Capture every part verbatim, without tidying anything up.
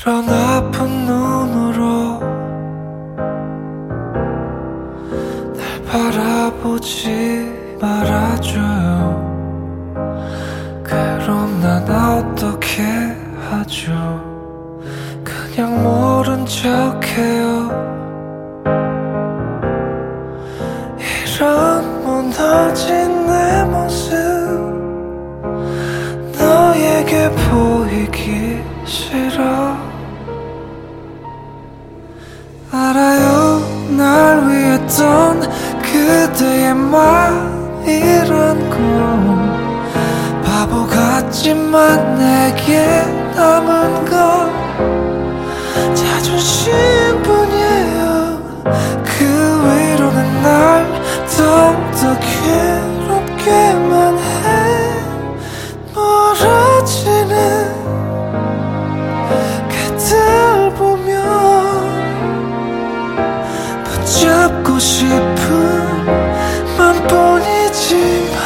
이런 아픈 눈으로 날 바라보지 말아줘요. 그럼 난 어떻게 하죠? 그냥 모른 척해요. 이런 무너진 내 모습 너에게 보이기 싫어. 알아요, 날 위했던 그대의 말이란 건 바보 같지만 내게 남은 건 자존심뿐이에요. 그 위로는 날 더욱더 괴롭게만 해. 멀어지는 그댈 보며 붙잡고 싶은 맘뿐이지만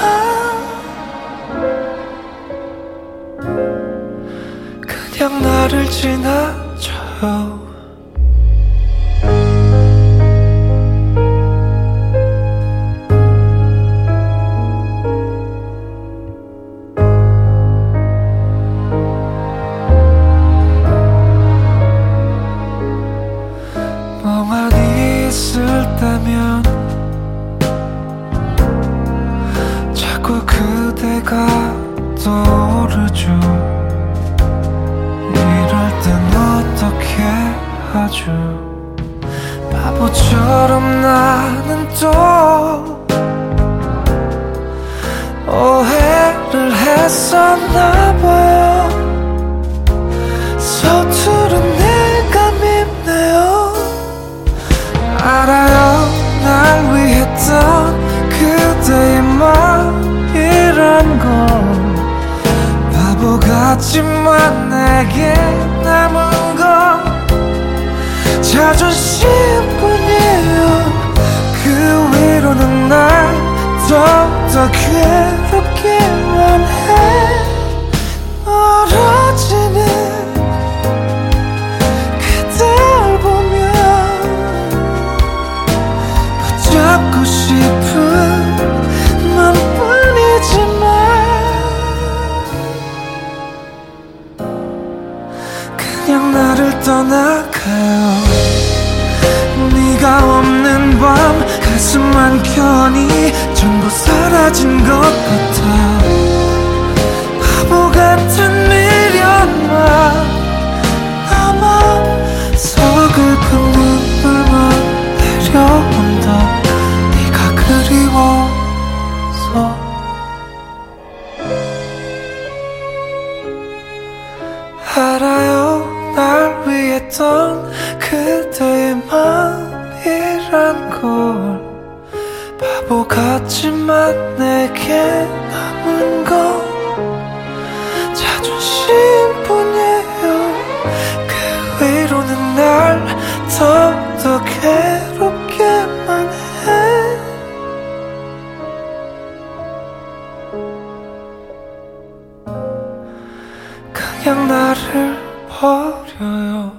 그냥 나를 지나쳐요. 멍하니 있을 때면 자꾸 그대가 떠오르죠. 이럴 땐 어떻게 하죠? 바보처럼 나는 또 오해를 했었나봐요. 서투른 내가 밉네요. 알아요, 날 위했던 그대의 말이란 건 바보 같지만 내게 남은 건 자존심뿐이에요. 그 위로는 날 더욱더 괴롭게만 해. 멀어지는 그댈 보며 붙잡고 싶은 맘뿐이지만 그냥 나를 떠나가요. 네가 없는 밤 가슴 한켠이 전부 사라진 것 같아. 바보 같은 미련만 남아 서글픈 눈물만 내려온다. 네가 그리워서. 알아요, 날 위했던 그대의 마음이란 걸 바보 같지만 내게 남은 건 자존심뿐이에요. 그 위로는 날 더욱더 괴롭게만 해. 그냥 나를 버려요.